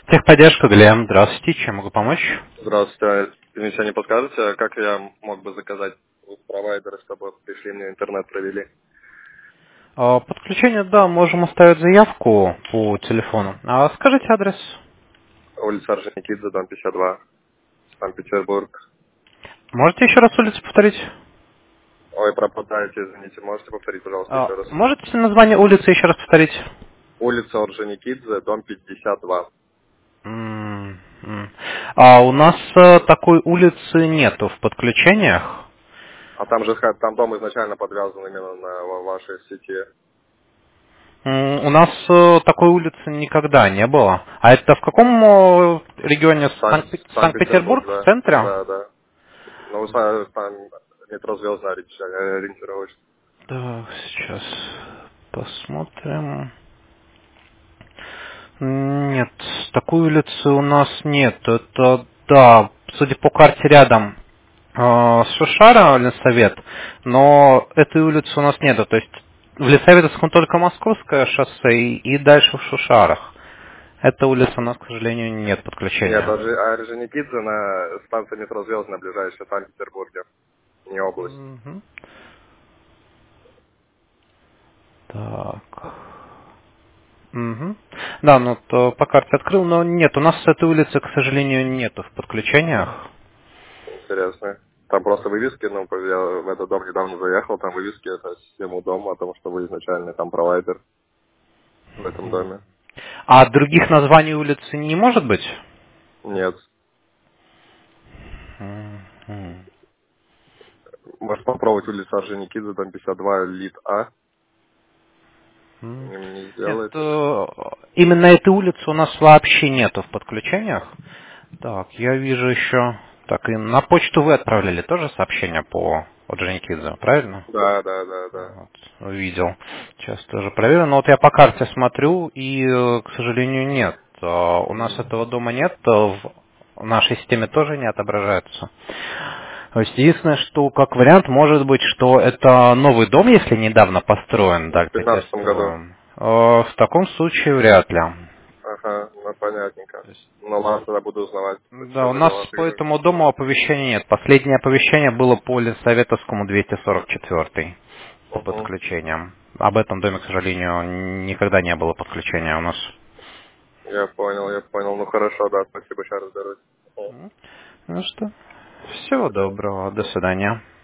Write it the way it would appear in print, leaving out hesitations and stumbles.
Техподдержка, Глеб. Здравствуйте. Чем могу помочь? Здравствуйте. Извините, не подскажете, как я мог бы заказать у провайдера, чтобы пришли мне интернет провели? Подключение, да, можем оставить заявку по телефону. Скажите адрес. Улица Орджоникидзе, дом 52, Санкт-Петербург. Можете еще раз улицу повторить? Ой, пропадаете, извините, можете повторить, пожалуйста, еще раз? Можете название улицы еще раз повторить? Улица Орджоникидзе, дом 52. М, м. У нас такой улицы нету в подключениях. А там же там дом изначально подвязан именно на вашей сети. У нас такой улицы никогда не было. А это в каком регионе? Санкт-Петербург, Санкт-Петербург? В да. центре? Да, да. Ну, вы там метро Звездная ориентировочно. Так, сейчас посмотрим. Нет, такой улицы у нас нет. Это, да, судя по карте рядом с Шушара Ленсовет, но этой улицы у нас нету. То есть в Лисаветовском только Московское шоссе и дальше в Шушарах. Эта улица у нас, к сожалению, нет Нет, подключения. Орджоникидзе на станции метро Звездная, ближайшая в Санкт-Петербурге, не область. Мгм. Так. Мгм. Да, ну то по карте открыл, но нет, у нас с этой улицы, к сожалению, нету в подключениях. Интересно. Там просто вывески, ну, я в этот дом недавно заехал, там вывески, это систему дома, о том, что вы изначально там провайдер в этом доме. А других названий улицы не может быть? Нет. Мгм. Может попробовать улицу Орджоникидзе, дом 52, Лид А. М. Не Нет, сделает. именно этой улицы у нас вообще нету в подключениях. Так, я вижу еще... Так, и на почту вы отправляли тоже сообщение по Орджоникидзе, правильно? Да, да, да, да. Вот, увидел. Сейчас тоже проверю. Но вот я по карте смотрю, и, к сожалению, нет. У нас этого дома нет, в нашей системе тоже не отображается. То есть единственное, что как вариант может быть, что это новый дом, если недавно построен, В да, для 15 году. тестового. В таком случае вряд ли. Ага, ну понятненько. То есть, Ну ладно, тогда буду узнавать, да, что у за нас дела по приду. этому дому оповещения нет. Последнее оповещение было по Ленсоветовскому 244 по Угу. подключениям. Об этом доме, к сожалению, никогда не было подключения у нас. Я понял, я понял. Ну хорошо, да, спасибо, еще раз здоровья. Ну что, всего До свидания. доброго, до свидания.